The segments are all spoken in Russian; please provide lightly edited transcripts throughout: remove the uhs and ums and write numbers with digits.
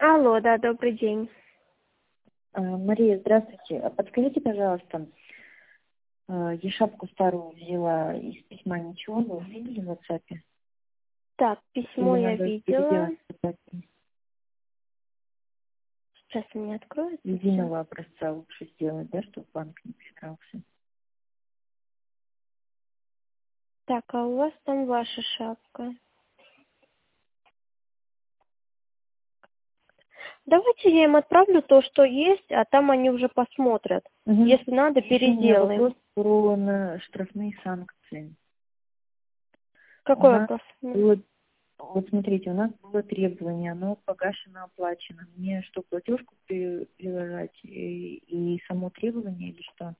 Алло, да, добрый день. Мария, здравствуйте. Подскажите, пожалуйста, я шапку старую взяла из письма, ничего, вы увидели в WhatsApp? Так, Или письмо я надо видела. переделать фотографии? Сейчас у меня откроется все. Единого образца лучше сделать, да, чтобы банк не передрался. Так, а у вас там ваша шапка. Давайте я им отправлю то, что есть, а там они уже посмотрят. Угу. Если надо, Еще у меня вопрос переделаем. про штрафные санкции. У Какой нас вопрос? было, вот смотрите, у нас было требование, оно погашено, оплачено. Мне что, платежку приложить и само требование или что?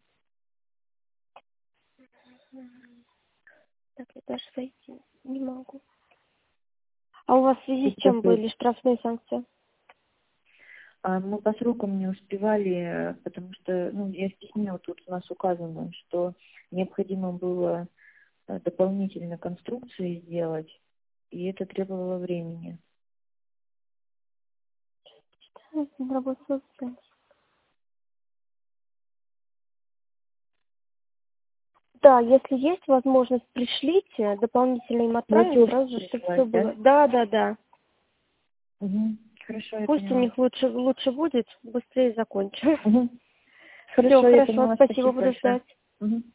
Так, я даже зайти не могу. А у вас в связи с чем Это были штрафные санкции? мы по срокам не успевали, потому что, ну, я в письме вот тут у нас указано, что необходимо было дополнительно конструкции сделать, и это требовало времени. Да, если есть возможность, пришлите, дополнительно им отправим, Платежку сразу же, чтобы все прислать, да? было. Да, да, да. Угу. Хорошо, я Пусть у поняла. них лучше будет, быстрее закончим. Угу. Все, Хорошо, я хорошо, поняла. спасибо, Спасибо буду большое. ждать. Угу.